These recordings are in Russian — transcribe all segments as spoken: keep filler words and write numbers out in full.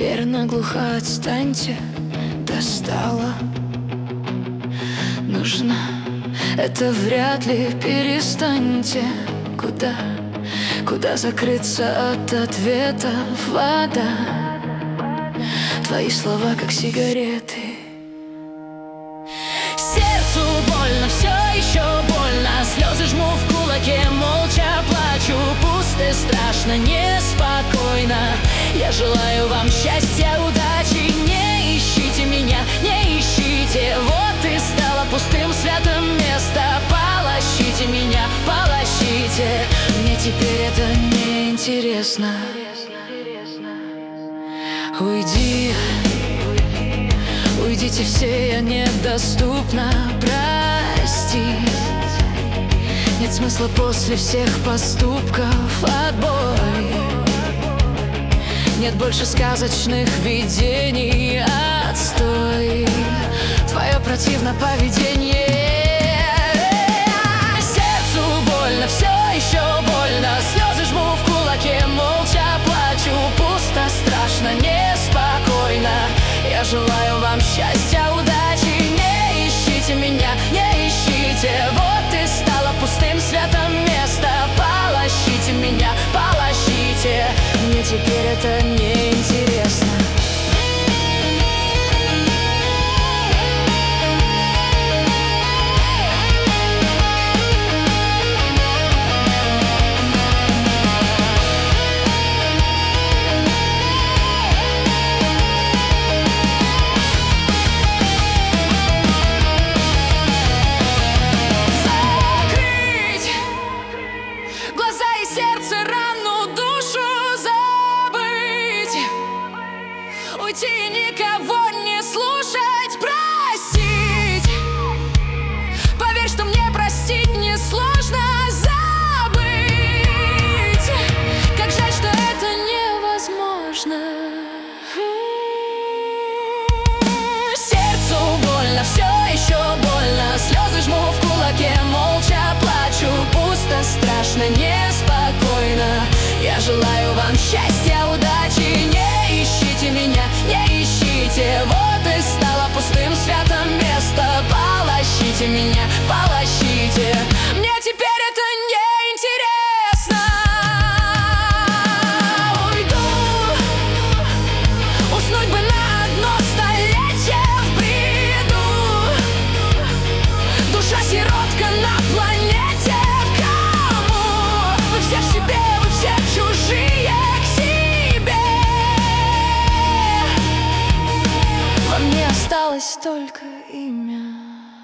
Теперь наглухо отстаньте, достала. Нужно, это вряд ли, перестаньте. Куда, куда закрыться от ответов? Вода, твои слова как сигареты. Сердцу больно, все еще больно. Слезы жму в кулаке, молча плачу. Пусто, страшно, неспокойно. Я желаю вам счастья, удачи. Не ищите меня, не ищите. Вот и стало пустым святым место. Полощите меня, полощите. Мне теперь это не интересно. Уйди, уйдите все, я недоступна. Прости, нет смысла после всех поступков. Отбой, нет больше сказочных видений. Отстой, твое противно поведение. Сердцу больно, все еще больно. Слезы жму в кулаке, молча плачу. Пусто, страшно, неспокойно. Я желаю вам счастья, удачи. Не ищите меня, не ищите. Вот и стало пустым светом место. Полощите меня, полощите. Мне теперь это не интересно. Сердце, рану, душу забыть. Уйти и никого не слушать, простить. Поверь, что мне простить несложно, забыть. Как жаль, что это невозможно. Сердцу больно, все еще больно. Слезы жму в кулаке, молча плачу. Пусто, страшно, неспокойно. Я желаю вам счастья, удачи. Не ищите меня, не ищите. Вот и стало пустым святым место. Полощите меня, полощите. Мне теперь это не интересно. Уйду, уснуть бы на одно столетие в бреду. Душа сиротка на планете. Чужие к себе. Во мне осталось только имя.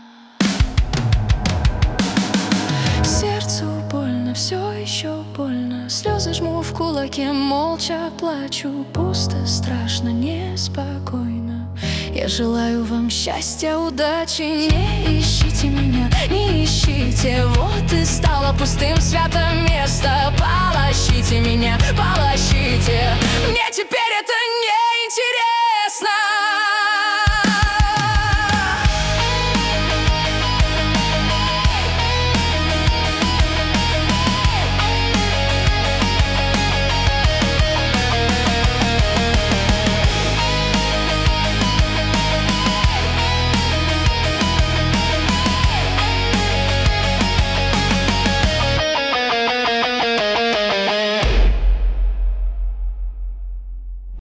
Сердцу больно, все еще больно. Слезы жму в кулаке, молча плачу. Пусто, страшно, неспокойно. Я желаю вам счастья, удачи. Не ищите меня, не ищите. Вот и стало пустым святым место. Полощите меня, полощите. Мне теперь это не интересно.